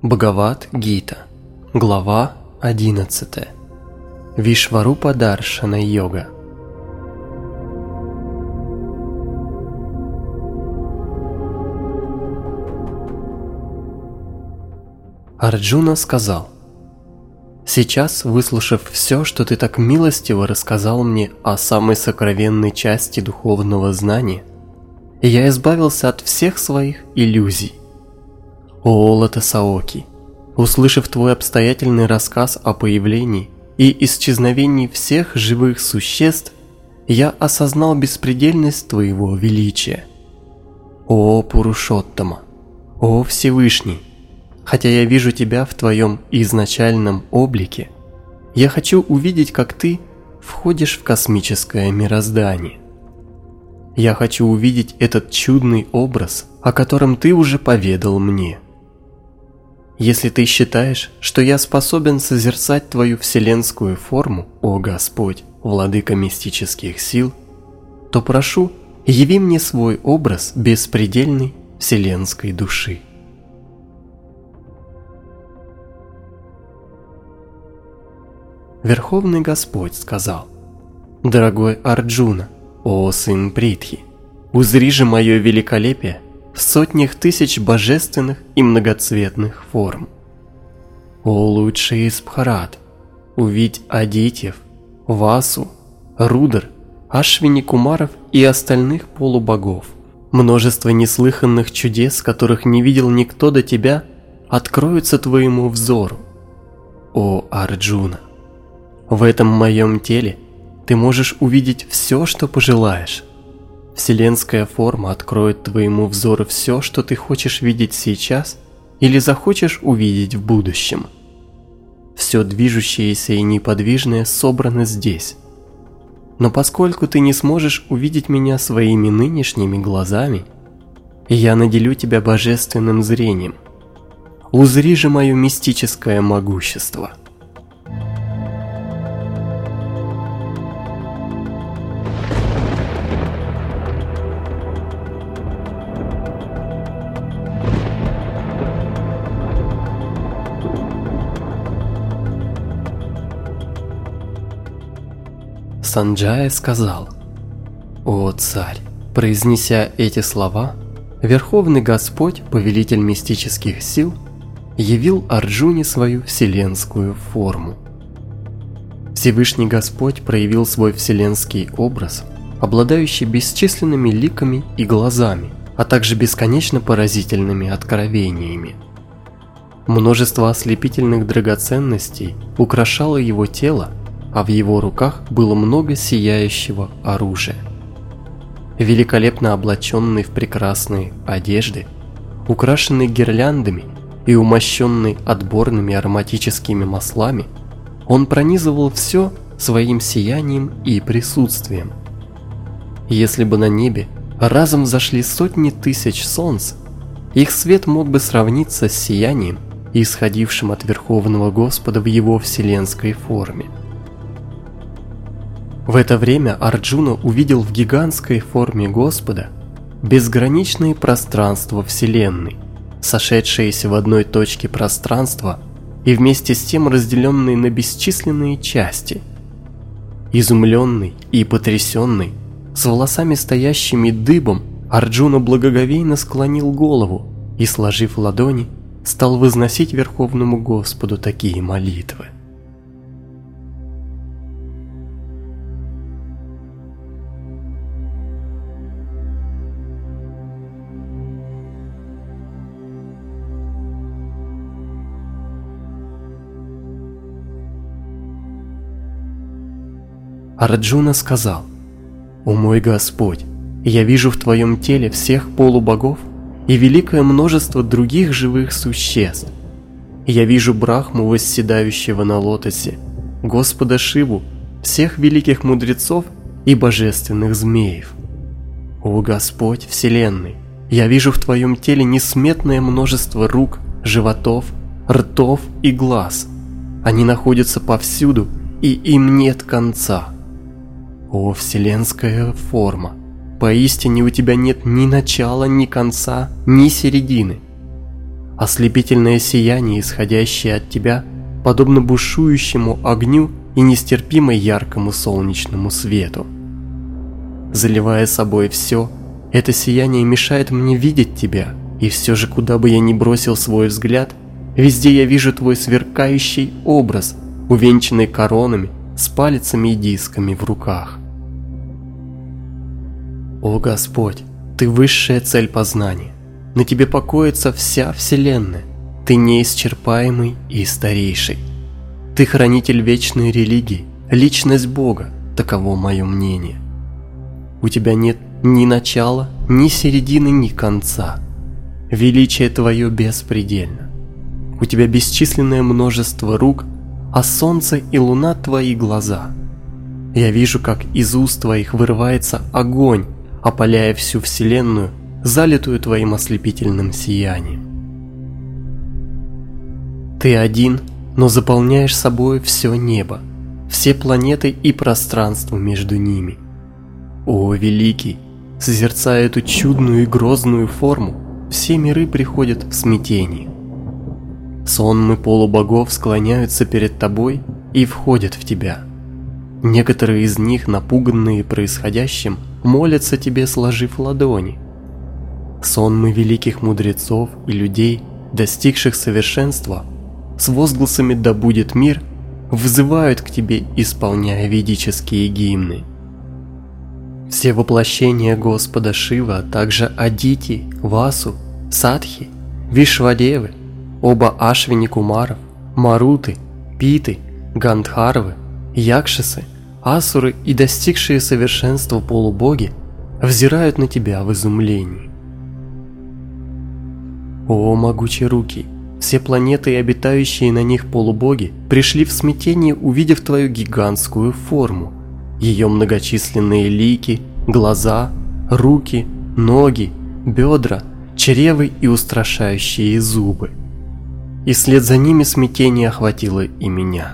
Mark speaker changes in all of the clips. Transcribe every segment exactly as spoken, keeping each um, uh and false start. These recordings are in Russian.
Speaker 1: Бхагавад-гита, глава одиннадцатая. Вишварупа-даршана-йога. Арджуна сказал: «Сейчас, выслушав все, что ты так милостиво рассказал мне о самой сокровенной части духовного знания, я избавился от всех своих иллюзий. О Лотосаоки, услышав твой обстоятельный рассказ о появлении и исчезновении всех живых существ, я осознал беспредельность твоего величия. О Пурушоттама, о Всевышний, хотя я вижу тебя в твоем изначальном облике, я хочу увидеть, как ты входишь в космическое мироздание. Я хочу увидеть этот чудный образ, о котором ты уже поведал мне. Если ты считаешь, что я способен созерцать твою вселенскую форму, о Господь, владыка мистических сил, то прошу, яви мне свой образ беспредельной вселенской души». Верховный Господь сказал: «Дорогой Арджуна, о сын Притхи, узри же мое великолепие в сотнях тысяч божественных и многоцветных форм. О лучший из Бхарат, увидь Адитьев, Васу, Рудр, Ашвини Кумаров и остальных полубогов. Множество неслыханных чудес, которых не видел никто до тебя, откроются твоему взору. О Арджуна, в этом моем теле ты можешь увидеть все, что пожелаешь. Вселенская форма откроет твоему взору все, что ты хочешь видеть сейчас или захочешь увидеть в будущем. Все движущееся и неподвижное собрано здесь. Но поскольку ты не сможешь увидеть меня своими нынешними глазами, я наделю тебя божественным зрением. Узри же мое мистическое могущество». Санджая сказал: «О царь!» Произнеся эти слова, Верховный Господь, повелитель мистических сил, явил Арджуне свою вселенскую форму. Всевышний Господь проявил свой вселенский образ, обладающий бесчисленными ликами и глазами, а также бесконечно поразительными откровениями. Множество ослепительных драгоценностей украшало его тело, а в его руках было много сияющего оружия. Великолепно облаченный в прекрасные одежды, украшенный гирляндами и умощенный отборными ароматическими маслами, он пронизывал все своим сиянием и присутствием. Если бы на небе разом взошли сотни тысяч солнц, их свет мог бы сравниться с сиянием, исходившим от Верховного Господа в его вселенской форме. В это время Арджуна увидел в гигантской форме Господа безграничные пространства Вселенной, сошедшиеся в одной точке пространства и вместе с тем разделенные на бесчисленные части. Изумленный и потрясенный, с волосами стоящими дыбом, Арджуна благоговейно склонил голову и, сложив ладони, стал возносить Верховному Господу такие молитвы. Арджуна сказал: «О мой Господь, я вижу в твоем теле всех полубогов и великое множество других живых существ. Я вижу Брахму, восседающего на лотосе, Господа Шиву, всех великих мудрецов и божественных змеев. О Господь Вселенной, я вижу в твоем теле несметное множество рук, животов, ртов и глаз. Они находятся повсюду, и им нет конца. О вселенская форма, поистине у тебя нет ни начала, ни конца, ни середины. Ослепительное сияние, исходящее от тебя, подобно бушующему огню и нестерпимо яркому солнечному свету. Заливая собой все, это сияние мешает мне видеть тебя, и все же, куда бы я ни бросил свой взгляд, везде я вижу твой сверкающий образ, увенчанный коронами, с палицами и дисками в руках. О Господь, Ты высшая цель познания, на Тебе покоится вся Вселенная, Ты неисчерпаемый и старейший. Ты хранитель вечной религии, личность Бога, таково мое мнение. У Тебя нет ни начала, ни середины, ни конца. Величие Твое беспредельно. У Тебя бесчисленное множество рук, а солнце и луна Твои глаза. Я вижу, как из уст Твоих вырывается огонь, опаляя всю Вселенную, залитую Твоим ослепительным сиянием. Ты один, но заполняешь собой все небо, все планеты и пространство между ними. О, Великий, созерцая эту чудную и грозную форму, все миры приходят в смятение. Сонмы полубогов склоняются перед Тобой и входят в Тебя. Некоторые из них, напуганные происходящим, молятся Тебе, сложив ладони. Сонмы великих мудрецов и людей, достигших совершенства, с возгласами «Да будет мир», взывают к Тебе, исполняя ведические гимны. Все воплощения Господа Шива, а также Адити, Васу, Садхи, Вишвадевы, оба Ашвини Кумаров, Маруты, Питы, Гандхарвы, Якшасы, Асуры и достигшие совершенства полубоги взирают на Тебя в изумлении. О, могучерукий, все планеты и обитающие на них полубоги пришли в смятение, увидев Твою гигантскую форму, ее многочисленные лики, глаза, руки, ноги, бедра, чревы и устрашающие зубы. И вслед за ними смятение охватило и меня.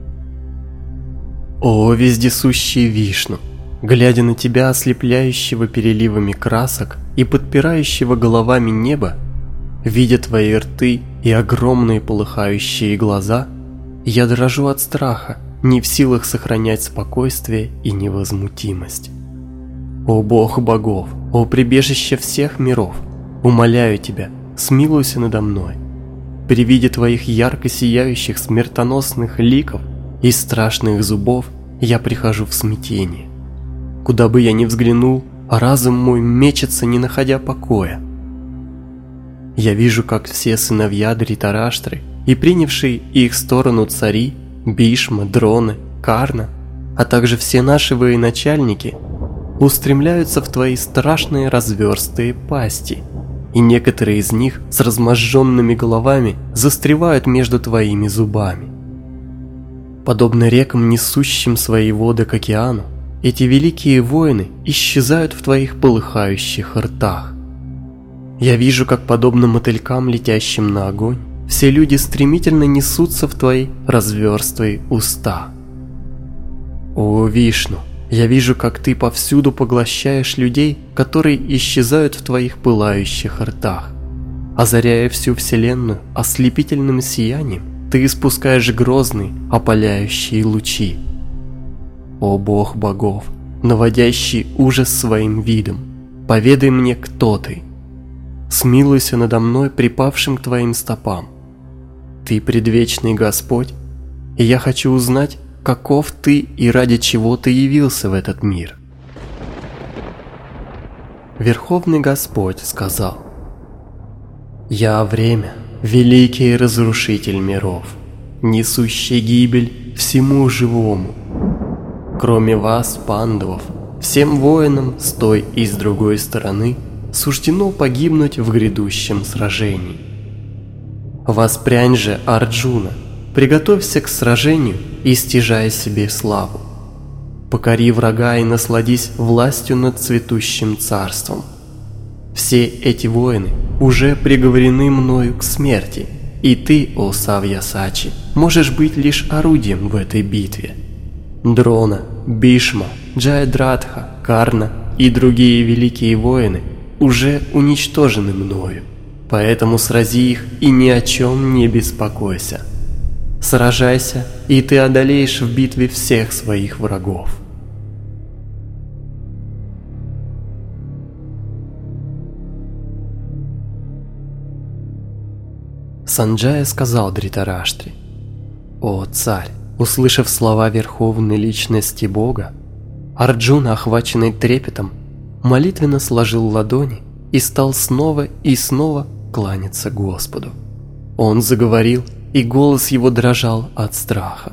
Speaker 1: О, вездесущий Вишну, глядя на Тебя, ослепляющего переливами красок и подпирающего головами небо, видя Твои рты и огромные полыхающие глаза, я дрожу от страха, не в силах сохранять спокойствие и невозмутимость. О Бог богов, о прибежище всех миров, умоляю Тебя, смилуйся надо мной. При виде Твоих ярко сияющих смертоносных ликов и страшных зубов я прихожу в смятение. Куда бы я ни взглянул, разум мой мечется, не находя покоя. Я вижу, как все сыновья Дритараштры и принявшие их сторону цари, Бишма, Дроны, Карна, а также все наши военачальники устремляются в Твои страшные разверстые пасти, и некоторые из них с разможженными головами застревают между Твоими зубами. Подобно рекам, несущим свои воды к океану, эти великие воины исчезают в Твоих полыхающих ртах. Я вижу, как подобно мотылькам, летящим на огонь, все люди стремительно несутся в Твои разверстые уста. О, Вишну, я вижу, как Ты повсюду поглощаешь людей, которые исчезают в Твоих пылающих ртах. Озаряя всю Вселенную ослепительным сиянием, Ты испускаешь грозные, опаляющие лучи. О Бог богов, наводящий ужас своим видом, поведай мне, кто Ты. Смилуйся надо мной, припавшим к Твоим стопам. Ты предвечный Господь, и я хочу узнать, каков Ты и ради чего Ты явился в этот мир. Верховный Господь сказал: «Я время, великий разрушитель миров, несущий гибель всему живому. Кроме вас, пандавов, всем воинам с той и с другой стороны суждено погибнуть в грядущем сражении. Воспрянь же, Арджуна, приготовься к сражению и стяжай себе славу. Покори врага и насладись властью над цветущим царством. Все эти воины уже приговорены мною к смерти, и ты, о Савьясачи, можешь быть лишь орудием в этой битве. Дрона, Бишма, Джаядратха, Карна и другие великие воины уже уничтожены мною. Поэтому срази их и ни о чем не беспокойся. Сражайся, и ты одолеешь в битве всех своих врагов. Санджая сказал Дритараштре: «О царь!» Услышав слова верховной личности Бога, Арджуна, охваченный трепетом, молитвенно сложил ладони и стал снова и снова кланяться Господу. Он заговорил, и голос его дрожал от страха.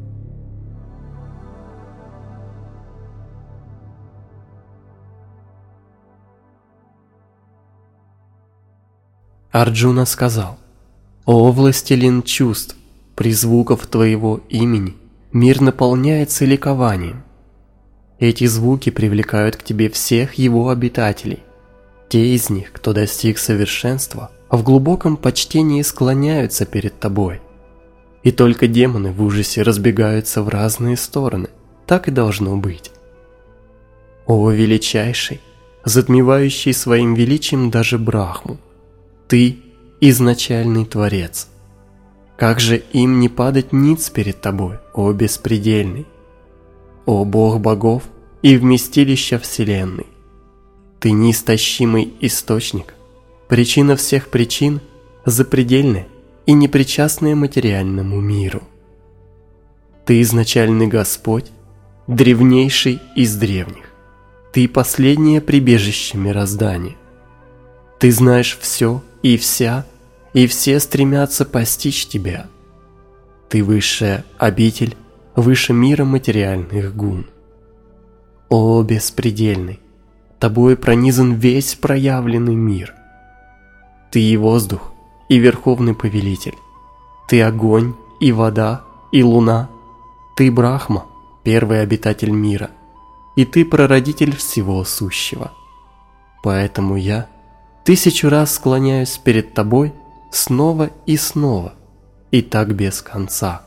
Speaker 1: Арджуна сказал: «О властелин чувств, при звуках твоего имени мир наполняется ликованием. Эти звуки привлекают к тебе всех его обитателей. Те из них, кто достиг совершенства, в глубоком почтении склоняются перед тобой. И только демоны в ужасе разбегаются в разные стороны. Так и должно быть. О величайший, затмевающий своим величием даже Брахму, ты – изначальный Творец. Как же им не падать ниц перед тобой, о беспредельный? О Бог богов и вместилище вселенной! Ты неистощимый источник, причина всех причин, запредельная и непричастная материальному миру. Ты изначальный Господь, древнейший из древних. Ты последнее прибежище мироздания. Ты знаешь все и вся, и все стремятся постичь тебя. Ты высшая обитель, выше мира материальных гун. О беспредельный, тобой пронизан весь проявленный мир. Ты и воздух, и верховный повелитель. Ты огонь, и вода, и луна. Ты Брахма, первый обитатель мира. И ты прародитель всего сущего. Поэтому я тысячу раз склоняюсь перед тобой снова и снова, и так без конца.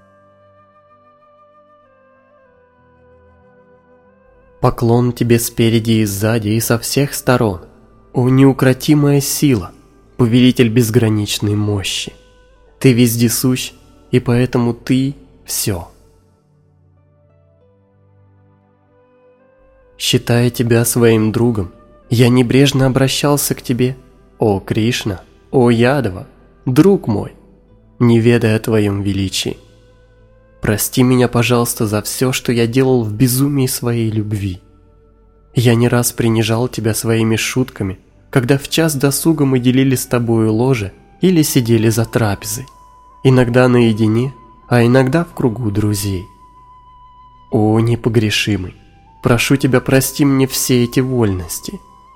Speaker 1: Поклон тебе спереди и сзади и со всех сторон, о неукротимая сила, повелитель безграничной мощи. Ты вездесущ, и поэтому ты все. Считая тебя своим другом, я небрежно обращался к тебе, о Кришна, о Ядава, друг мой, не ведая о твоем величии. Прости меня, пожалуйста, за все, что я делал в безумии своей любви. Я не раз принижал тебя своими шутками, когда в час досуга мы делили с тобою ложе или сидели за трапезой, иногда наедине, а иногда в кругу друзей. О, непогрешимый, прошу тебя, прости мне все эти вольности.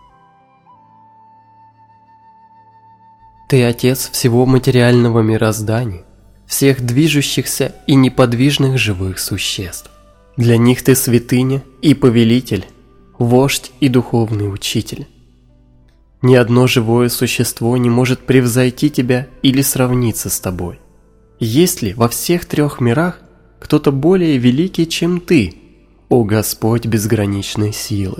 Speaker 1: Ты отец всего материального мироздания, всех движущихся и неподвижных живых существ. Для них ты святыня и повелитель, вождь и духовный учитель. Ни одно живое существо не может превзойти тебя или сравниться с тобой. Есть ли во всех трех мирах кто-то более великий, чем ты, о Господь безграничной силы?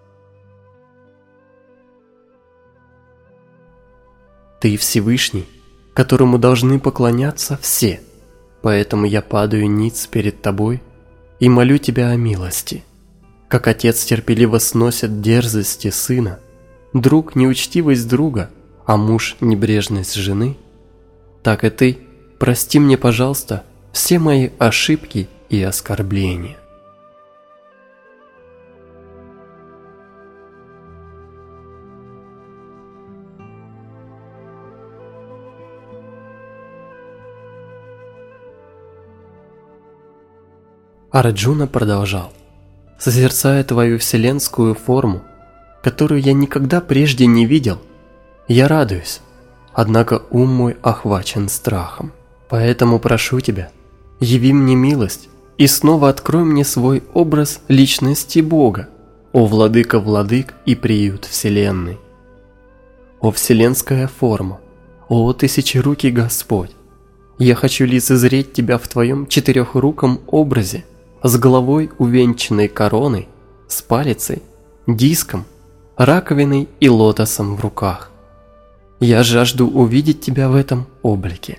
Speaker 1: Ты Всевышний, которому должны поклоняться все, поэтому я падаю ниц перед тобой и молю тебя о милости. Как отец терпеливо сносит дерзости сына, друг неучтивость друга, а муж небрежность жены, так и ты прости мне, пожалуйста, все мои ошибки и оскорбления. Арджуна продолжал: «Созерцая твою вселенскую форму, которую я никогда прежде не видел, я радуюсь, однако ум мой охвачен страхом. Поэтому прошу тебя, яви мне милость и снова открой мне свой образ личности Бога, о владыка владык и приют вселенной. О вселенская форма, о тысячерукий Господь, я хочу лицезреть тебя в твоем четырехруком образе, с головой, увенчанной короной, с палицей, диском, раковиной и лотосом в руках. Я жажду увидеть тебя в этом облике.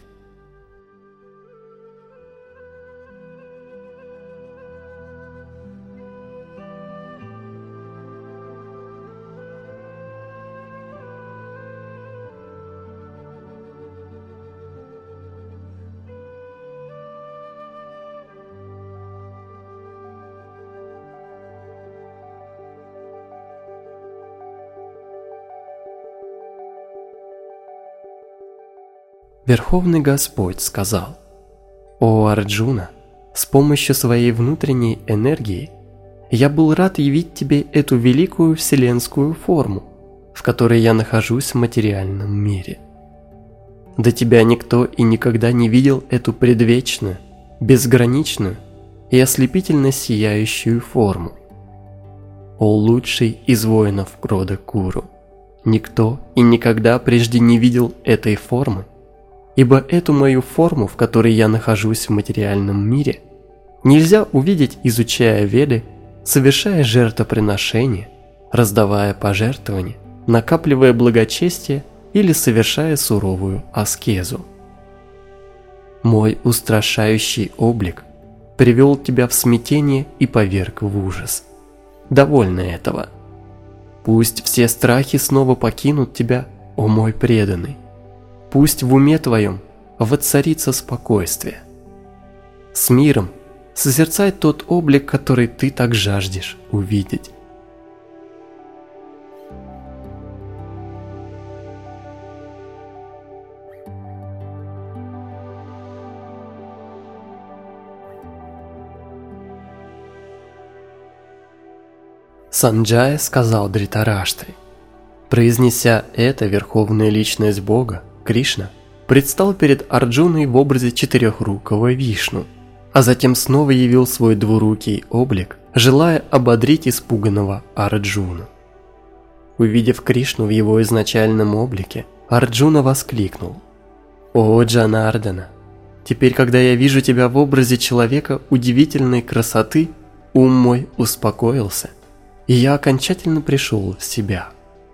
Speaker 1: Верховный Господь сказал: «О Арджуна, с помощью своей внутренней энергии я был рад явить тебе эту великую вселенскую форму, в которой я нахожусь в материальном мире. До тебя никто и никогда не видел эту предвечную, безграничную и ослепительно сияющую форму. О лучший из воинов рода Куру, никто и никогда прежде не видел этой формы, ибо эту мою форму, в которой я нахожусь в материальном мире, нельзя увидеть, изучая Веды, совершая жертвоприношения, раздавая пожертвования, накапливая благочестие или совершая суровую аскезу. Мой устрашающий облик привел тебя в смятение и поверг в ужас. Довольно этого. Пусть все страхи снова покинут тебя, о мой преданный. Пусть в уме твоем воцарится спокойствие. С миром созерцай тот облик, который ты так жаждешь увидеть». Санджая сказал Дритараштры. Произнеся это, Верховная Личность Бога, Кришна, предстал перед Арджуной в образе четырехрукого Вишну, а затем снова явил свой двурукий облик, желая ободрить испуганного Арджуну. Увидев Кришну в его изначальном облике, Арджуна воскликнул: «О Джанардана, теперь, когда я вижу тебя в образе человека удивительной красоты, ум мой успокоился, и я окончательно пришел в себя».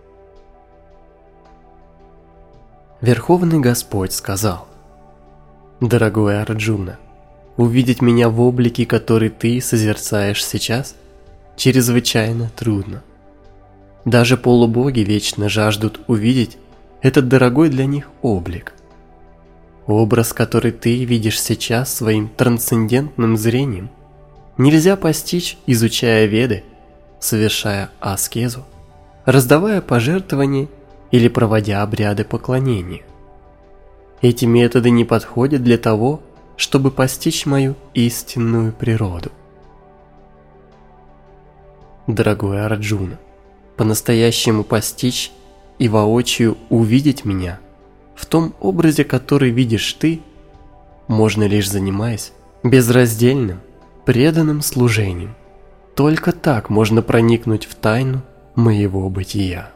Speaker 1: Верховный Господь сказал: «Дорогой Арджуна, увидеть меня в облике, который ты созерцаешь сейчас, чрезвычайно трудно. Даже полубоги вечно жаждут увидеть этот дорогой для них облик. Образ, который ты видишь сейчас своим трансцендентным зрением, нельзя постичь, изучая Веды, совершая аскезу, раздавая пожертвования или проводя обряды поклонения. Эти методы не подходят для того, чтобы постичь мою истинную природу. Дорогой Арджуна, по-настоящему постичь и воочию увидеть меня в том образе, который видишь ты, можно лишь занимаясь безраздельным, преданным служением. Только так можно проникнуть в тайну моего бытия».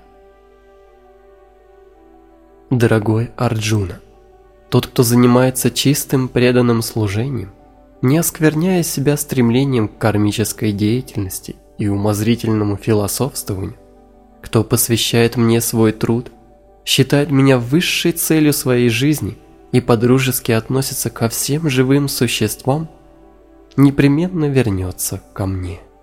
Speaker 1: Дорогой Арджуна, тот, кто занимается чистым преданным служением, не оскверняя себя стремлением к кармической деятельности и умозрительному философствованию, кто посвящает мне свой труд, считает меня высшей целью своей жизни и подружески относится ко всем живым существам, непременно вернется ко мне.